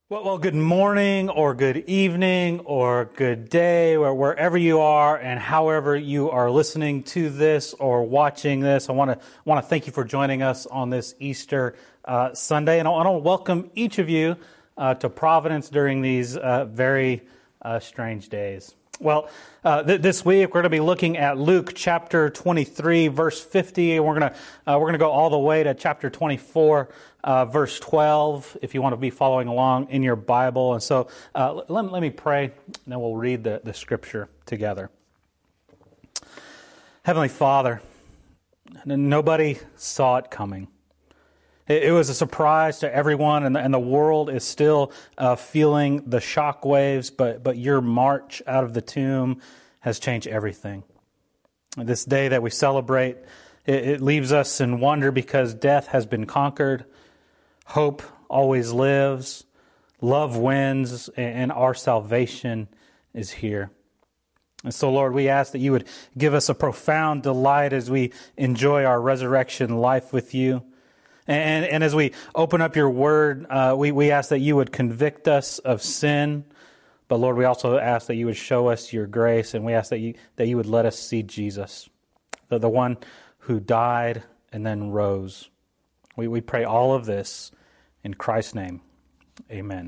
Well, good morning or good evening or good day, or wherever you are and however you are listening to this or watching this. I want to thank you for joining us on this Easter Sunday, and I want to welcome each of you to Providence during these very strange days. Well, this week we're going to be looking at Luke chapter 23, verse 50. We're going to go all the way to chapter 24, verse 12. If you want to be following along in your Bible, and so let me pray, and then we'll read the scripture together. Heavenly Father, nobody saw it coming. It was a surprise to everyone, and the world is still feeling the shock waves, but your march out of the tomb has changed everything. This day that we celebrate, it leaves us in wonder because death has been conquered, hope always lives, love wins, and our salvation is here. And so, Lord, we ask that you would give us a profound delight as we enjoy our resurrection life with you. And as we open up your word, we ask that you would convict us of sin. But Lord, we also ask that you would show us your grace, and we ask that you would let us see Jesus, the one who died and then rose. We pray all of this in Christ's name. Amen.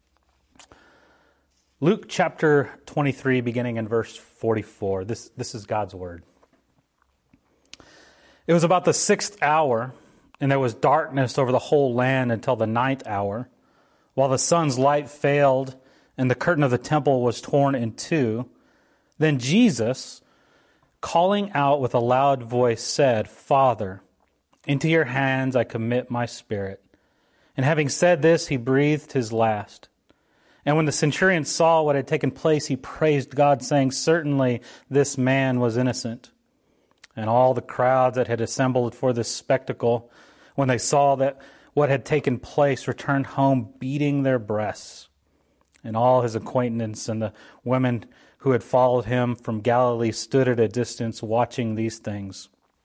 Luke chapter 23, beginning in verse 44. This is God's word. It was about the 6th hour, and there was darkness over the whole land until the 9th hour, while the sun's light failed and the curtain of the temple was torn in two. Then Jesus, calling out with a loud voice, said, "Father, into your hands I commit my spirit." And having said this, he breathed his last. And when the centurion saw what had taken place, he praised God, saying, "Certainly this man was innocent." And all the crowds that had assembled for this spectacle, when they saw that what had taken place, returned home beating their breasts. And all his acquaintance and the women who had followed him from Galilee stood at a distance watching these things.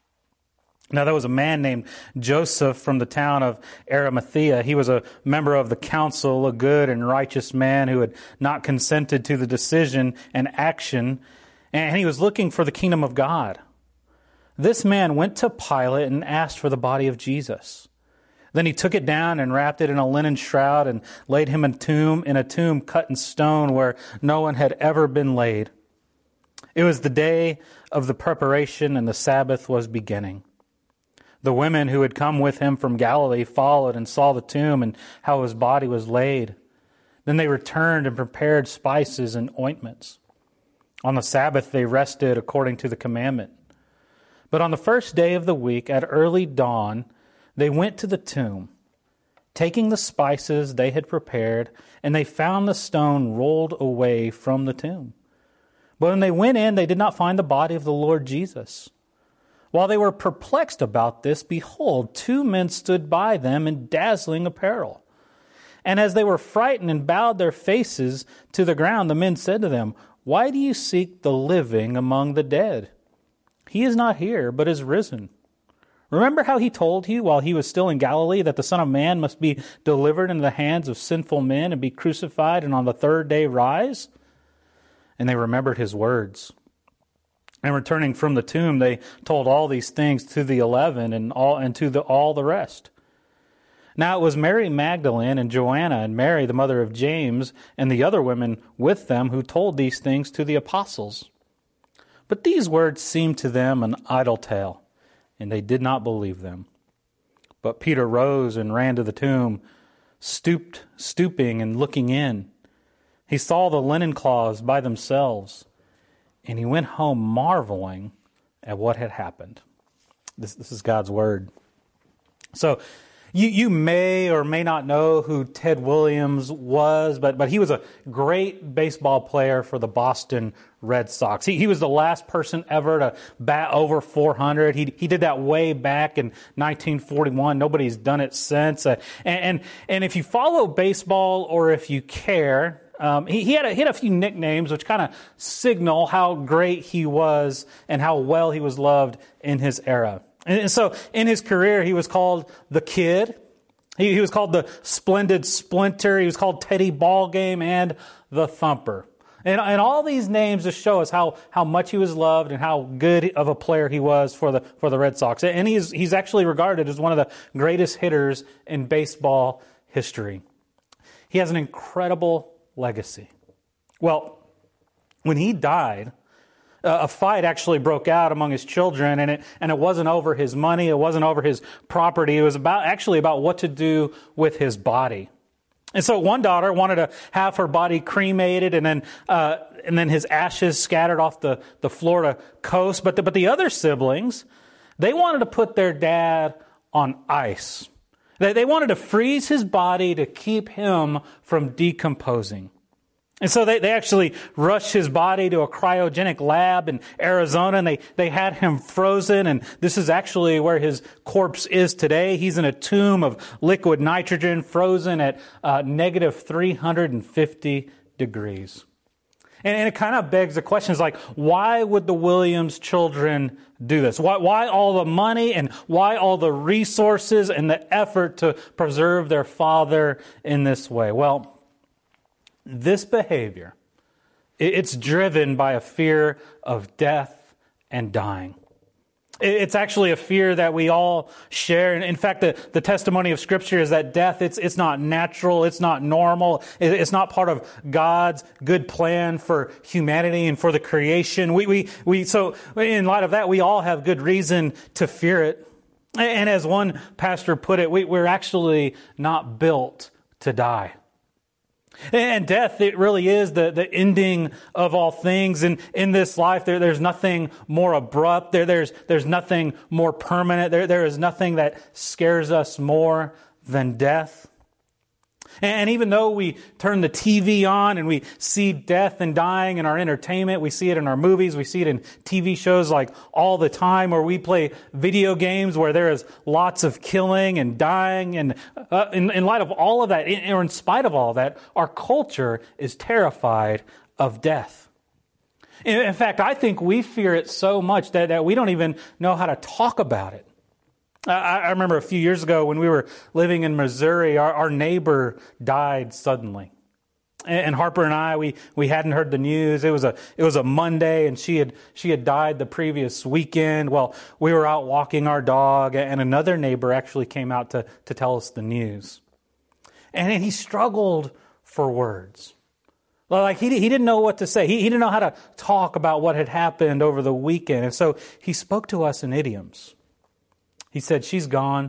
Now there was a man named Joseph from the town of Arimathea. He was a member of the council, a good and righteous man who had not consented to the decision and action, and he was looking for the kingdom of God. This man went to Pilate and asked for the body of Jesus. Then he took it down and wrapped it in a linen shroud and laid him in a tomb cut in stone where no one had ever been laid. It was the day of the preparation, and the Sabbath was beginning. The women who had come with him from Galilee followed and saw the tomb and how his body was laid. Then they returned and prepared spices and ointments. On the Sabbath they rested according to the commandment. But on the first day of the week, at early dawn, they went to the tomb, taking the spices they had prepared, and they found the stone rolled away from the tomb. But when they went in, they did not find the body of the Lord Jesus. While they were perplexed about this, behold, 2 men stood by them in dazzling apparel. And as they were frightened and bowed their faces to the ground, the men said to them, "Why do you seek the living among the dead? He is not here, but is risen. Remember how he told you while he was still in Galilee that the Son of Man must be delivered into the hands of sinful men and be crucified and on the 3rd day rise?" And they remembered his words. And returning from the tomb, they told all these things to the 11 and to all the rest. Now it was Mary Magdalene and Joanna and Mary, the mother of James, and the other women with them who told these things to the apostles. But these words seemed to them an idle tale, and they did not believe them. But Peter rose and ran to the tomb, stooping and looking in. He saw the linen cloths by themselves, and he went home marveling at what had happened. This is God's word. So you may or may not know who Ted Williams was, but he was a great baseball player for the Boston Red Sox. He was the last person ever to bat over 400. He did that way back in 1941. Nobody's done it since. And if you follow baseball or if you care, he had a few nicknames which kind of signal how great he was and how well he was loved in his era. And so in his career, he was called the Kid, He was called the Splendid Splinter. He was called Teddy Ballgame and the Thumper. And all these names just show us how much he was loved and how good of a player he was for the Red Sox. And he's actually regarded as one of the greatest hitters in baseball history. He has an incredible legacy. Well, when he died, a fight actually broke out among his children, and it wasn't over his money, it wasn't over his property, it was about what to do with his body. And so one daughter wanted to have her body cremated and then his ashes scattered off the Florida coast. But the other siblings, they wanted to put their dad on ice. They wanted to freeze his body to keep him from decomposing. And so they actually rushed his body to a cryogenic lab in Arizona, and they had him frozen, and this is actually where his corpse is today. He's in a tomb of liquid nitrogen, frozen at negative 350 degrees. And it kind of begs the questions like, why would the Williams children do this? Why all the money and why all the resources and the effort to preserve their father in this way? Well, this behavior, it's driven by a fear of death and dying. It's actually a fear that we all share. And in fact, the testimony of Scripture is that death, it's not natural, it's not normal, it's not part of God's good plan for humanity and for the creation. So in light of that, we all have good reason to fear it. And as one pastor put it, we're actually not built to die. And death, it really is the ending of all things. And in this life, there's nothing more abrupt. There's nothing more permanent. There is nothing that scares us more than death. And even though we turn the TV on and we see death and dying in our entertainment, we see it in our movies, we see it in TV shows like all the time, or we play video games where there is lots of killing and dying. And in light of all of that, or in spite of all that, our culture is terrified of death. In fact, I think we fear it so much that we don't even know how to talk about it. I remember a few years ago when we were living in Missouri, our neighbor died suddenly. And Harper and I, we hadn't heard the news. It was a Monday, and she had died the previous weekend. Well, we were out walking our dog, and another neighbor actually came out to tell us the news. And he struggled for words. Like he didn't know what to say. He didn't know how to talk about what had happened over the weekend. And so he spoke to us in idioms. He said, "She's gone.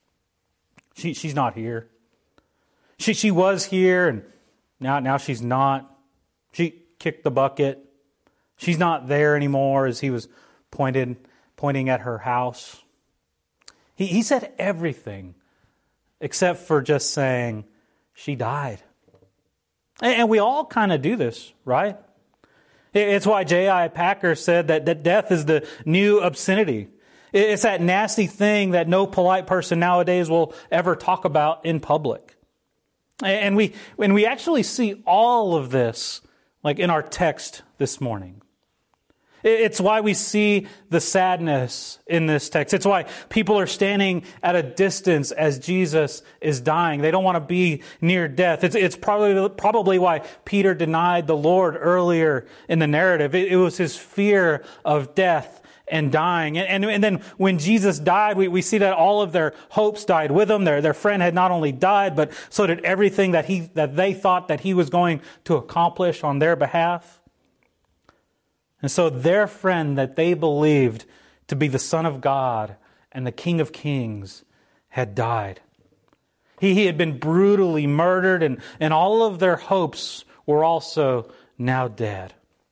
She's not here. She was here, and now she's not. She kicked the bucket. She's not there anymore," as he was pointing at her house. He said everything except for just saying, "She died." And we all kind of do this, right? It's why J.I. Packer said that death is the new obscenity. It's that nasty thing that no polite person nowadays will ever talk about in public. And we actually see all of this like in our text this morning. It's why we see the sadness in this text. It's why people are standing at a distance as Jesus is dying. They don't want to be near death. It's probably why Peter denied the Lord earlier in the narrative. It was his fear of death and dying. And then when Jesus died, we see that all of their hopes died with him. Their friend had not only died, but so did everything that they thought that he was going to accomplish on their behalf. And so their friend that they believed to be the Son of God and the King of Kings had died. He had been brutally murdered, and all of their hopes were also now dead.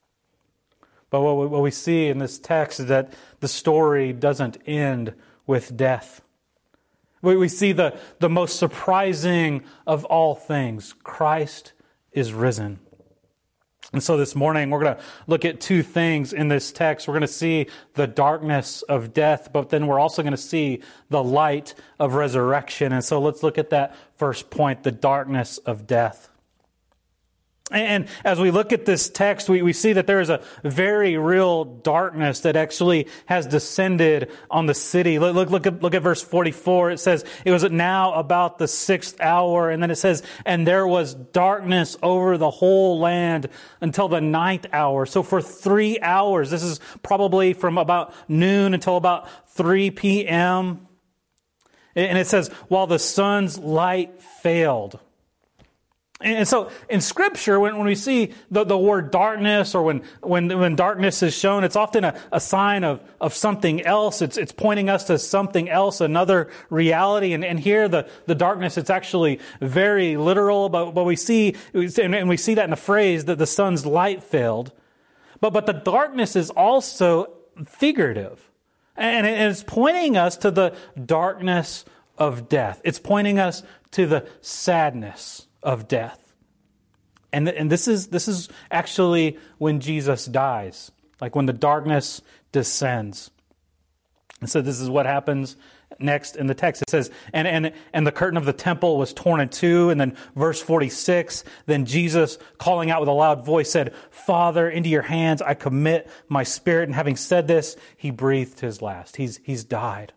But what we see in this text is that the story doesn't end with death. We see the most surprising of all things. Christ is risen. And so this morning we're going to look at two things in this text. We're going to see the darkness of death, but then we're also going to see the light of resurrection. And so let's look at that first point, the darkness of death. And as we look at this text, we see that there is a very real darkness that actually has descended on the city. Look at verse 44. It says, it was now about the 6th hour. And then it says, and there was darkness over the whole land until the 9th hour. So for 3 hours, this is probably from about noon until about 3 p.m. And it says, while the sun's light failed. And so in Scripture, when we see the word darkness, or when darkness is shown, it's often a sign of something else. It's pointing us to something else, another reality. And here the darkness, it's actually very literal, but we see that in the phrase that the sun's light failed. But the darkness is also figurative. And it's pointing us to the darkness of death. It's pointing us to the sadness of death. And this is actually when Jesus dies, like when the darkness descends. And so this is what happens next in the text. It says, and the curtain of the temple was torn in two. And then verse 46, then Jesus, calling out with a loud voice, said, Father, into your hands I commit my spirit. And having said this, he breathed his last. He's died.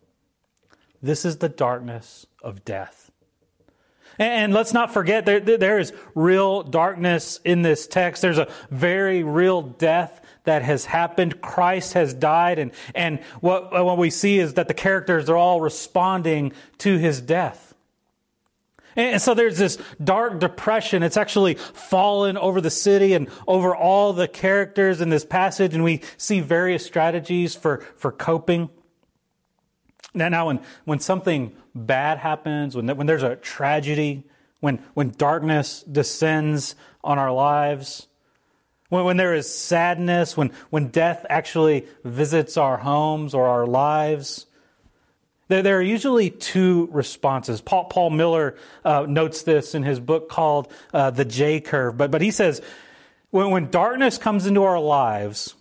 This is the darkness of death. And let's not forget, there is real darkness in this text. There's a very real death that has happened. Christ has died. And what we see is that the characters are all responding to his death. And so there's this dark depression. It's actually fallen over the city and over all the characters in this passage. And we see various strategies for coping. Now, when something bad happens, when there's a tragedy, when darkness descends on our lives, when there is sadness, when death actually visits our homes or our lives, there are usually two responses. Paul Miller notes this in his book called The J Curve. But he says, when darkness comes into our lives,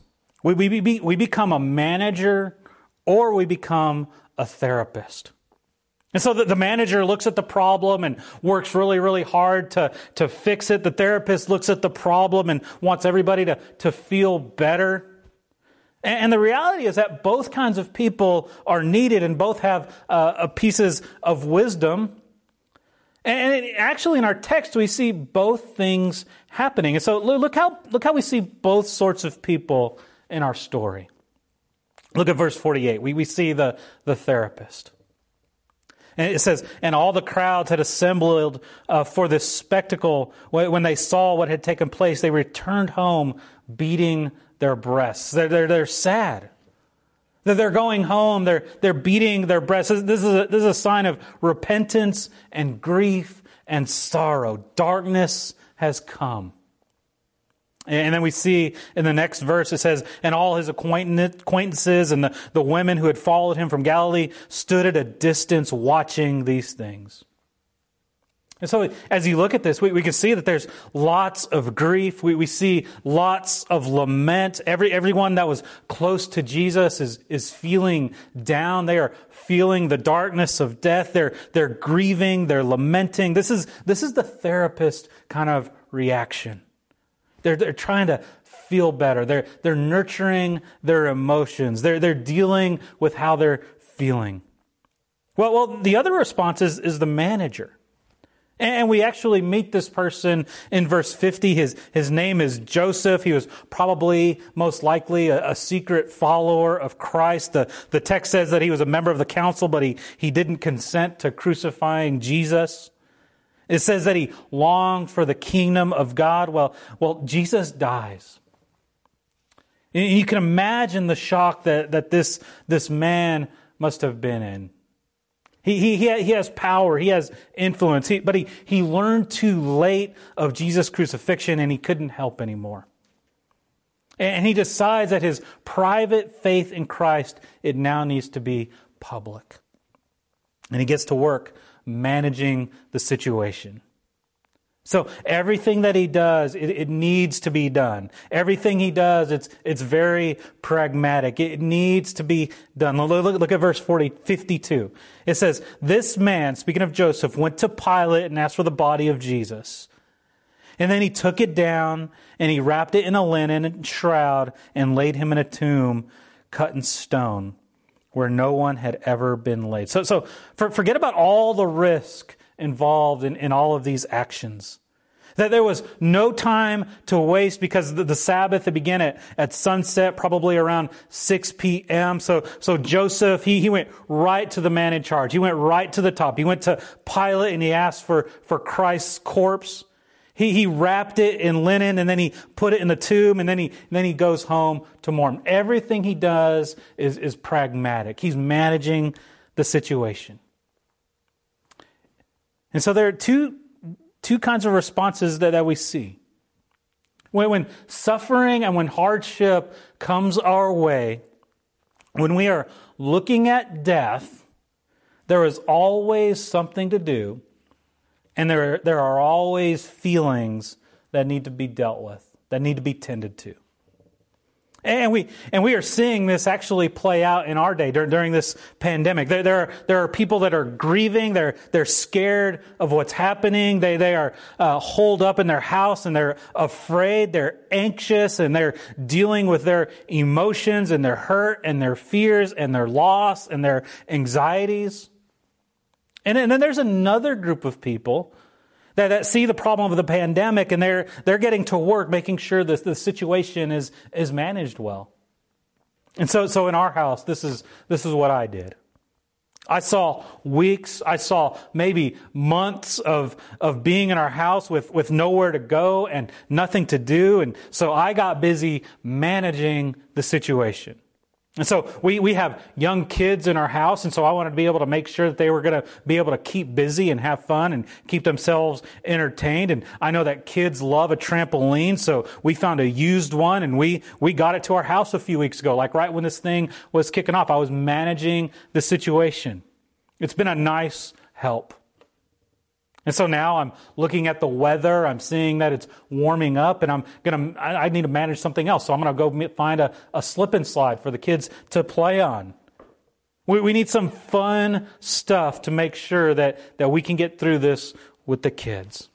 we become a manager or we become a therapist. And so the manager looks at the problem and works really, really hard to fix it. The therapist looks at the problem and wants everybody to feel better. And the reality is that both kinds of people are needed and both have pieces of wisdom. And actually in our text we see both things happening. And so look how we see both sorts of people in our story. Look at verse 48. We see the therapist. And it says, and all the crowds had assembled for this spectacle. When they saw what had taken place, they returned home beating their breasts. They're sad. They're going home. They're beating their breasts. This is a sign of repentance and grief and sorrow. Darkness has come. And then we see in the next verse, it says, and all his acquaintances and the women who had followed him from Galilee stood at a distance watching these things. And so as you look at this, we can see that there's lots of grief. We see lots of lament. Everyone that was close to Jesus is feeling down. They are feeling the darkness of death. They're grieving. They're lamenting. This is the therapist kind of reaction. They're trying to feel better. They're nurturing their emotions. They're dealing with how they're feeling. Well, the other response is the manager. And we actually meet this person in verse 50. His name is Joseph. He was probably, most likely, a secret follower of Christ. The text says that he was a member of the council, but he didn't consent to crucifying Jesus. It says that he longed for the kingdom of God. Well, Jesus dies. And you can imagine the shock that this man must have been in. He has power, he has influence, but he learned too late of Jesus' crucifixion and he couldn't help anymore. And he decides that his private faith in Christ, it now needs to be public. And he gets to work managing the situation. So everything that he does, it needs to be done. Everything he does, it's very pragmatic. It needs to be done. Look at verse 52. It says, this man, speaking of Joseph, went to Pilate and asked for the body of Jesus. And then he took it down and he wrapped it in a linen shroud and laid him in a tomb cut in stone where no one had ever been laid. So forget about all the risk involved in all of these actions. That there was no time to waste because the Sabbath had began at sunset, probably around 6 p.m. So Joseph, he went right to the man in charge. He went right to the top. He went to Pilate and he asked for Christ's corpse. He wrapped it in linen and then he put it in the tomb and then he goes home to mourn. Everything he does is pragmatic. He's managing the situation. And so there are two kinds of responses that we see. When suffering and when hardship comes our way, when we are looking at death, there is always something to do. And there are always feelings that need to be dealt with, that need to be tended to. And we are seeing this actually play out in our day during this pandemic. There are people that are grieving. They're scared of what's happening. They are holed up in their house and they're afraid. They're anxious and they're dealing with their emotions and their hurt and their fears and their loss and their anxieties. And then there's another group of people that see the problem of the pandemic and they're getting to work making sure that the situation is managed well. And so in our house, this is what I did. I saw weeks, I saw maybe months of being in our house with nowhere to go and nothing to do. And so I got busy managing the situation. And so we have young kids in our house, and so I wanted to be able to make sure that they were going to be able to keep busy and have fun and keep themselves entertained. And I know that kids love a trampoline, so we found a used one, and we got it to our house a few weeks ago, like right when this thing was kicking off. I was managing the situation. It's been a nice help. And so now I'm looking at the weather, I'm seeing that it's warming up, and I need to manage something else. So I'm going to go find a slip and slide for the kids to play on. We need some fun stuff to make sure that we can get through this with the kids.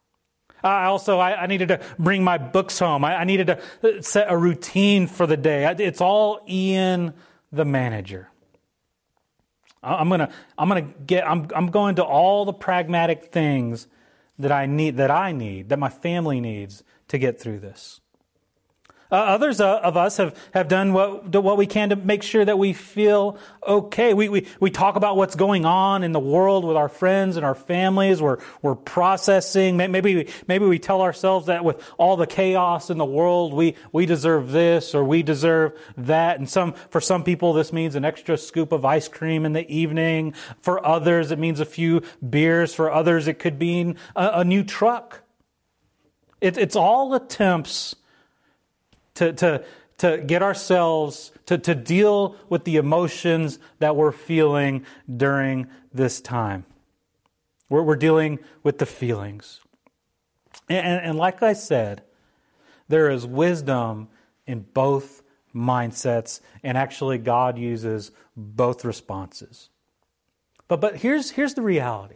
I needed to bring my books home. I needed to set a routine for the day. It's all Ian, the manager. I'm going to all the pragmatic things that my family needs to get through this. Others of us have done what we can to make sure that we feel okay. We talk about what's going on in the world with our friends and our families. We're processing. Maybe we tell ourselves that with all the chaos in the world, we deserve this or we deserve that. And for some people, this means an extra scoop of ice cream in the evening. For others, it means a few beers. For others, it could mean a new truck. It's all attempts to get ourselves to deal with the emotions that we're feeling during this time. We're dealing with the feelings. And like I said, there is wisdom in both mindsets, and actually God uses both responses. But here's the reality.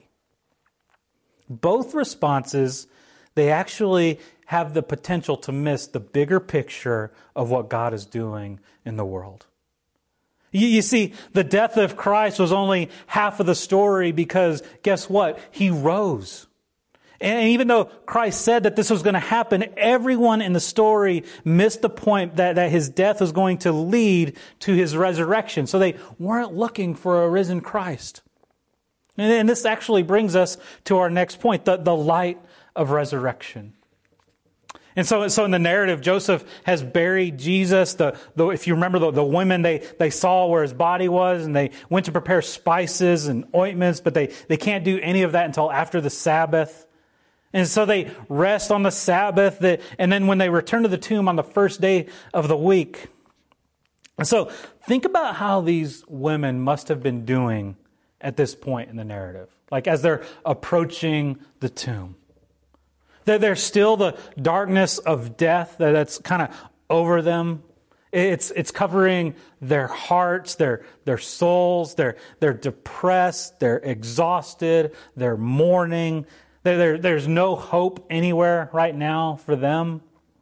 Both responses, they actually have the potential to miss the bigger picture of what God is doing in the world. You see, the death of Christ was only half of the story because, guess what? He rose. And even though Christ said that this was going to happen, everyone in the story missed the point that his death was going to lead to his resurrection. So they weren't looking for a risen Christ. And this actually brings us to our next point, the light of resurrection. And so in the narrative, Joseph has buried Jesus. If you remember, the women, they saw where his body was, and they went to prepare spices and ointments, but they can't do any of that until after the Sabbath. And so they rest on the Sabbath, and then when they return to the tomb on the first day of the week. And so think about how these women must have been doing at this point in the narrative, like as they're approaching the tomb. There's still the darkness of death that's kind of over them. It's covering their hearts, their souls. They're depressed. They're exhausted. They're mourning. There's no hope anywhere right now for them.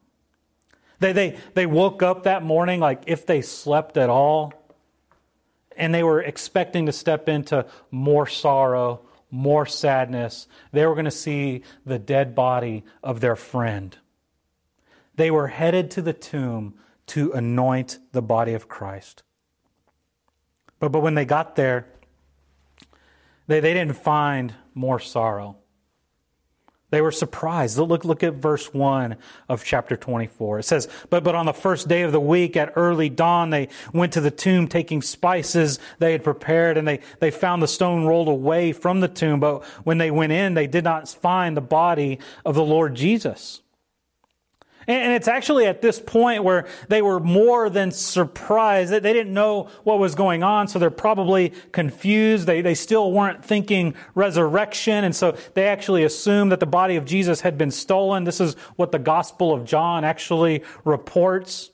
They woke up that morning like if they slept at all, and they were expecting to step into more sorrow, more sadness. They were going to see the dead body of their friend. They were headed to the tomb to anoint the body of Christ. But when they got there, they didn't find more sorrow. They were surprised. Look at verse 1 of chapter 24. It says, But on the first day of the week at early dawn, they went to the tomb taking spices they had prepared, and they found the stone rolled away from the tomb. But when they went in, they did not find the body of the Lord Jesus. And it's actually at this point where they were more than surprised. They didn't know what was going on, so they're probably confused. They still weren't thinking resurrection, and so they actually assumed that the body of Jesus had been stolen. This is what the Gospel of John actually reports.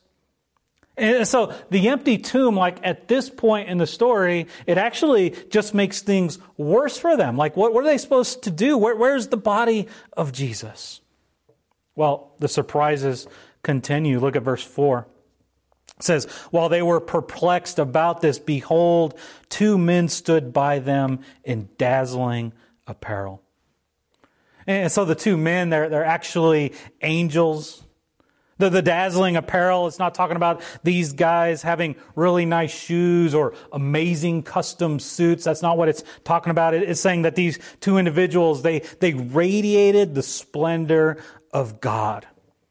And so the empty tomb, like at this point in the story, it actually just makes things worse for them. Like what are they supposed to do? Where's the body of Jesus? Well, the surprises continue. Look at verse 4. It says, While they were perplexed about this, behold, two men stood by them in dazzling apparel. And so the two men, they're actually angels. The dazzling apparel, it's not talking about these guys having really nice shoes or amazing custom suits. That's not what it's talking about. It's saying that these two individuals, they radiated the splendor of God.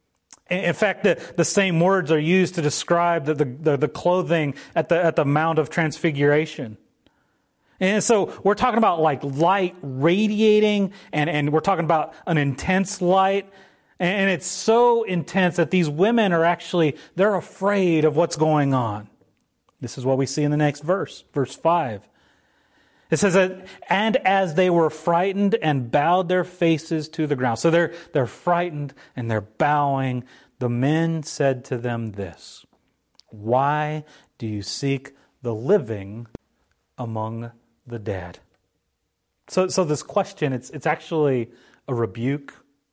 In fact, the same words are used to describe the clothing at the Mount of Transfiguration. And so we're talking about like light radiating, and we're talking about an intense light. And it's so intense that these women are they're afraid of what's going on. This is what we see in the next verse, verse 5. It says that, and as they were frightened and bowed their faces to the ground. So they're frightened and they're bowing. The men said to them this, Why do you seek the living among the dead? So this question, it's actually a rebuke.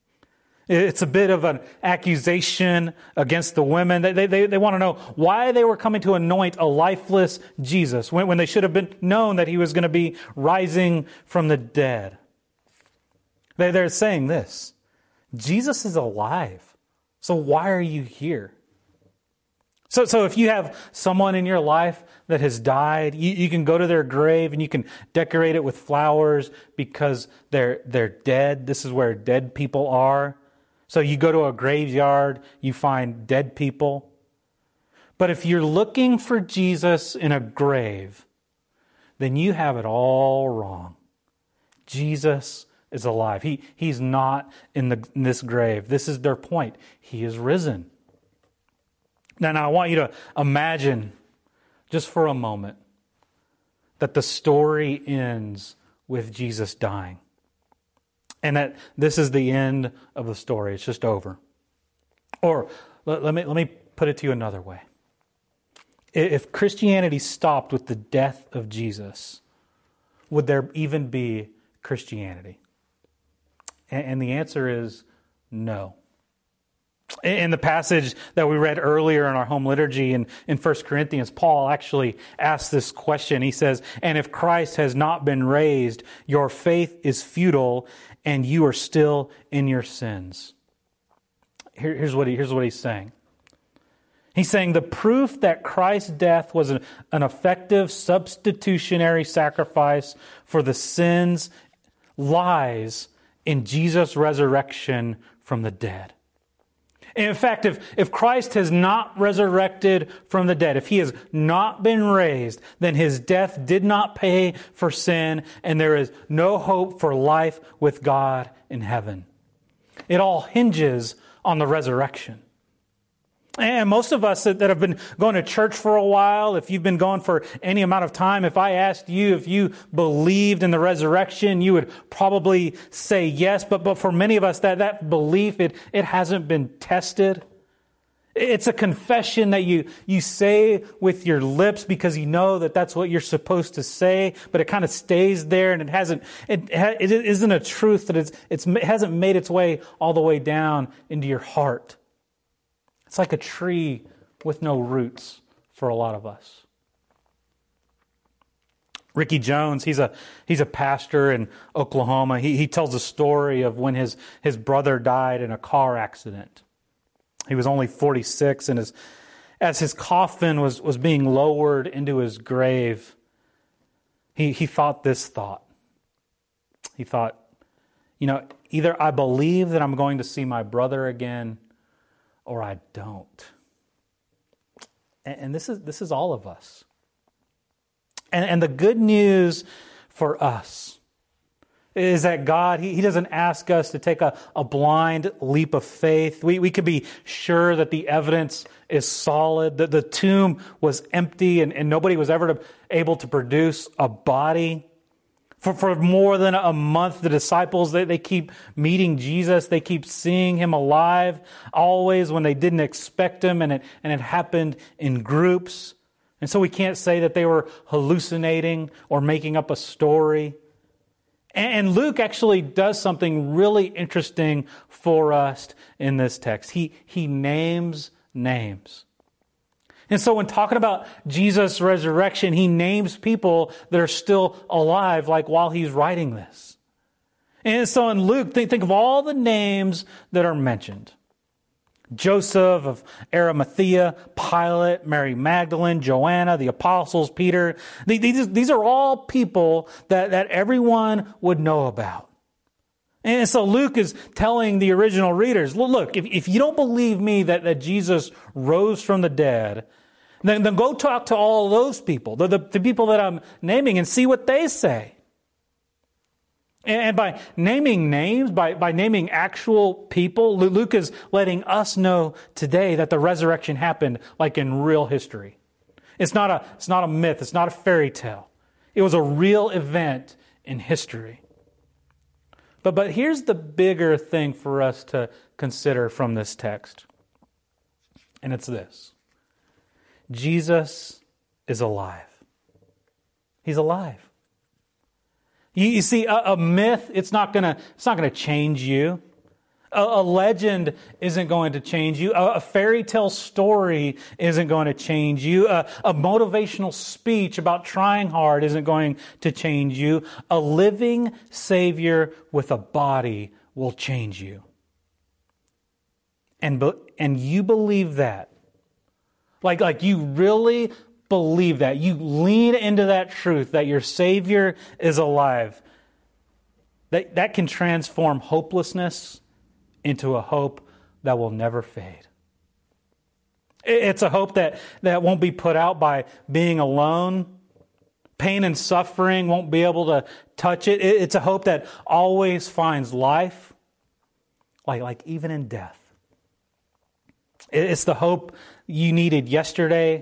It's a bit of an accusation against the women. They want to know why they were coming to anoint a lifeless Jesus when they should have been known that he was going to be rising from the dead. They're saying this, Jesus is alive, so why are you here? So if you have someone in your life that has died, you can go to their grave and you can decorate it with flowers because they're dead. This is where dead people are. So you go to a graveyard, you find dead people. But if you're looking for Jesus in a grave, then you have it all wrong. Jesus is alive. He's not in this grave. This is their point. He is risen. Now I want you to imagine, just for a moment, that the story ends with Jesus dying. And that this is the end of the story. It's just over. Or let me put it to you another way. If Christianity stopped with the death of Jesus, would there even be Christianity? And the answer is no. In the passage that we read earlier in our home liturgy in 1 Corinthians, Paul actually asks this question. He says, And if Christ has not been raised, your faith is futile and you are still in your sins. Here's what he's saying. He's saying the proof that Christ's death was an effective substitutionary sacrifice for the sins lies in Jesus' resurrection from the dead. In fact, if Christ has not resurrected from the dead, if he has not been raised, then his death did not pay for sin, and there is no hope for life with God in heaven. It all hinges on the resurrection. And most of us that have been going to church for a while, if you've been going for any amount of time, if I asked you if you believed in the resurrection, you would probably say yes. But for many of us, that belief, it hasn't been tested. It's a confession that you say with your lips because you know that that's what you're supposed to say, but it kind of stays there, and it isn't a truth that it hasn't made its way all the way down into your heart. It's like a tree with no roots for a lot of us. Ricky Jones, he's a pastor in Oklahoma. He tells a story of when his brother died in a car accident. He was only 46, and as his coffin was being lowered into his grave, he thought this thought. He thought, either I believe that I'm going to see my brother again, or I don't. And this is all of us. And the good news for us is that God, He doesn't ask us to take a blind leap of faith. We could be sure that the evidence is solid, that the tomb was empty and nobody was ever able to produce a body. For more than a month, the disciples, they keep meeting Jesus. They keep seeing Him alive, always when they didn't expect Him, and it happened in groups. And so we can't say that they were hallucinating or making up a story. And Luke actually does something really interesting for us in this text. He names names. And so when talking about Jesus' resurrection, he names people that are still alive, like while he's writing this. And so in Luke, think of all the names that are mentioned. Joseph of Arimathea, Pilate, Mary Magdalene, Joanna, the apostles, Peter. These are all people that everyone would know about. And so Luke is telling the original readers, look, if you don't believe me that Jesus rose from the dead, then go talk to all those people, the people that I'm naming, and see what they say. And by naming names, by naming actual people, Luke is letting us know today that the resurrection happened like in real history. It's not a myth. It's not a fairy tale. It was a real event in history. But here's the bigger thing for us to consider from this text. And it's this. Jesus is alive. He's alive. You see, a myth, it's not gonna change you. A legend isn't going to change you. A fairy tale story isn't going to change you. A motivational speech about trying hard isn't going to change you. A living Savior with a body will change you. And you believe that. Like you really believe that. You lean into that truth that your Savior is alive. That can transform hopelessness into a hope that will never fade. It's a hope that won't be put out by being alone. Pain and suffering won't be able to touch it. It's a hope that always finds life, like even in death. It's the hope you needed yesterday.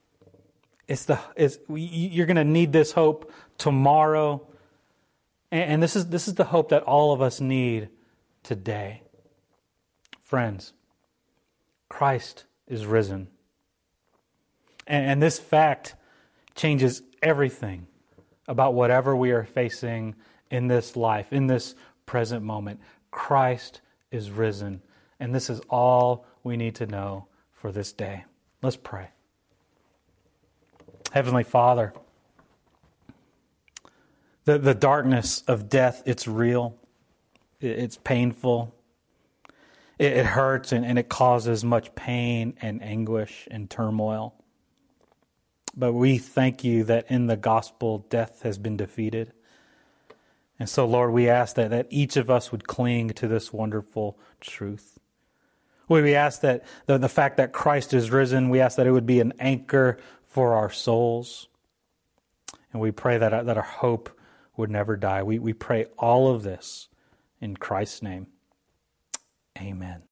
You're going to need this hope tomorrow. And this is the hope that all of us need today. Friends, Christ is risen. And this fact changes everything about whatever we are facing in this life, in this present moment. Christ is risen. And this is all we need to know for this day. Let's pray. Heavenly Father, the darkness of death, it's real. It's painful. It hurts and it causes much pain and anguish and turmoil. But we thank you that in the gospel, death has been defeated. And so, Lord, we ask that each of us would cling to this wonderful truth. We ask that the fact that Christ is risen, we ask that it would be an anchor for our souls. And we pray that our hope would never die. We pray all of this in Christ's name. Amen.